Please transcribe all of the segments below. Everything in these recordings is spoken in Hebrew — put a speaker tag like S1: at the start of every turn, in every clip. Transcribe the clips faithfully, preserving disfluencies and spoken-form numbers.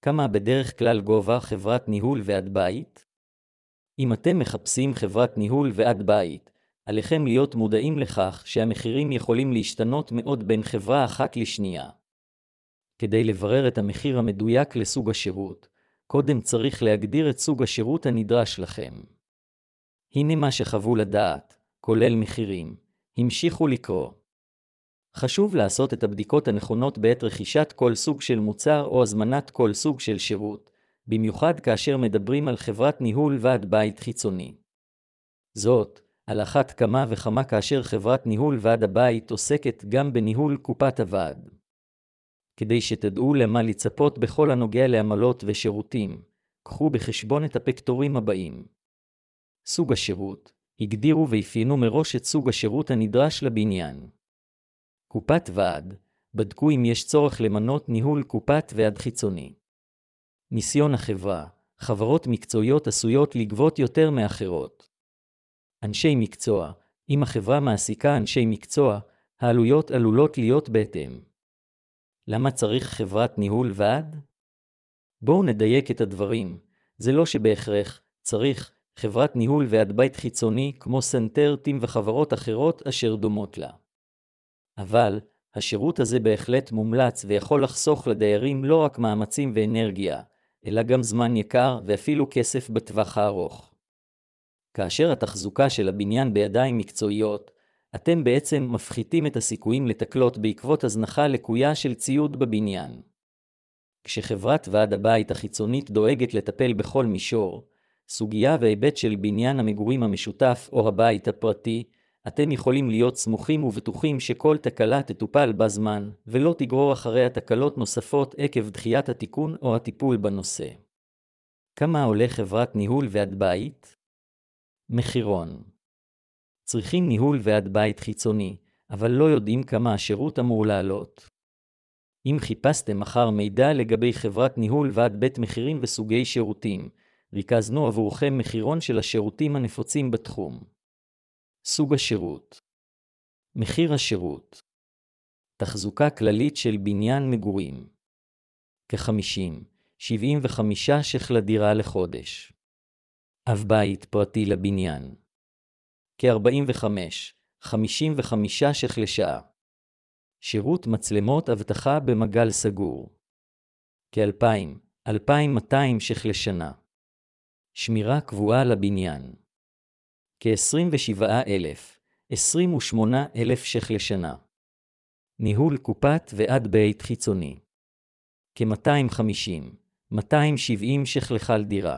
S1: כמה בדרך כלל גובה חברת ניהול ועד בית? אם אתם מחפשים חברת ניהול ועד בית, עליכם להיות מודעים לכך שהמחירים יכולים להשתנות מאוד בין חברה אחת לשנייה. כדי לברר את המחיר המדויק לסוג השירות, קודם צריך להגדיר את סוג השירות הנדרש לכם. הנה מה שחוו לדעת, כולל מחירים. המשיכו לקרוא. חשוב לעשות את הבדיקות הנכונות בעת רכישת כל סוג של מוצר או הזמנת כל סוג של שירות, במיוחד כאשר מדברים על חברת ניהול ועד בית חיצוני. זאת, על אחת כמה וכמה כאשר חברת ניהול ועד הבית עוסקת גם בניהול קופת הוועד. כדי שתדעו למה לצפות בכל הנוגע לעמלות ושירותים, קחו בחשבון את הפקטורים הבאים. סוג השירות, הגדירו ואפיינו מראש את סוג השירות הנדרש לבניין. קופת ועד, בדקו אם יש צורך למנות ניהול קופת ועד חיצוני. ניסיון החברה, חברות מקצועיות עשויות לגבות יותר מאחרות. אנשי מקצוע, אם החברה מעסיקה אנשי מקצוע, העלויות עלולות להיות בהתאם. למה צריך חברת ניהול ועד? בואו נדייק את הדברים, זה לא שבהכרח צריך חברת ניהול ועד בית חיצוני כמו סנטרטים וחברות אחרות אשר דומות לה. אבל, השירות הזה בהחלט מומלץ ויכול לחסוך לדיירים לא רק מאמצים ואנרגיה, אלא גם זמן יקר ואפילו כסף בטווח הארוך. כאשר התחזוקה של הבניין בידיים מקצועיות, אתם בעצם מפחיתים את הסיכויים לתקלות בעקבות הזנחה לקויה של ציוד בבניין. כשחברת ועד הבית החיצונית דואגת לטפל בכל מישור, סוגיה והיבט של בניין המגורים המשותף או הבית הפרטי, אתם יכולים להיות סמוכים ובטוחים שכל תקלה תטופל בזמן, ולא תגרור אחריה תקלות נוספות עקב דחיית התיקון או הטיפול בנושא. כמה עולה חברת ניהול ועד בית? מחירון. צריכים ניהול ועד בית חיצוני, אבל לא יודעים כמה השירות אמור לעלות. אם חיפשתם אחר מידע לגבי חברת ניהול ועד בית מחירים וסוגי שירותים, ריכזנו עבורכם מחירון של השירותים הנפוצים בתחום. סוג השירות. מחיר השירות. תחזוקה כללית של בניין מגורים. כ-חמישים שבעים וחמישה ש"ח לדירה לחודש. אב בית פרטי לבניין. כ-ארבעים וחמש חמישים וחמישה ש"ח לשעה. שירות מצלמות אבטחה במעגל סגור. כ-אלפיים אלפיים ומאתיים ש"ח לשנה. שמירה קבועה לבניין. כ-עשרים ושבעה אלף עשרים ושמונה אלף ש"ח לשנה. ניהול קופת ועד בית חיצוני. כ-מאתיים וחמישים מאתיים ושבעים ש"ח לכל דירה.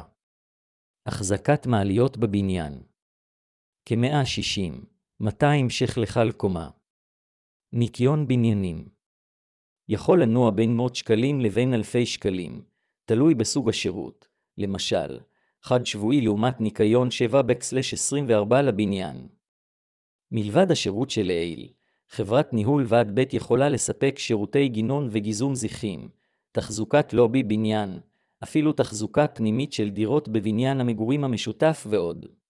S1: החזקת מעליות בבניין. כ-מאה ושישים מאתיים ש"ח לכל קומה. ניקיון בניינים. יכול לנוע בין מאות שקלים לבין אלפי שקלים, תלוי בסוג השירות. למשל, חד שבועי לעומת ניקיון שבע עשרים וארבע לבניין. מלבד השירות של לעיל, חברת ניהול ועד בית יכולה לספק שירותי גינון וגיזום זיחים, תחזוקת לובי בניין, אפילו תחזוקה פנימית של דירות בבניין המגורים המשותף ועוד.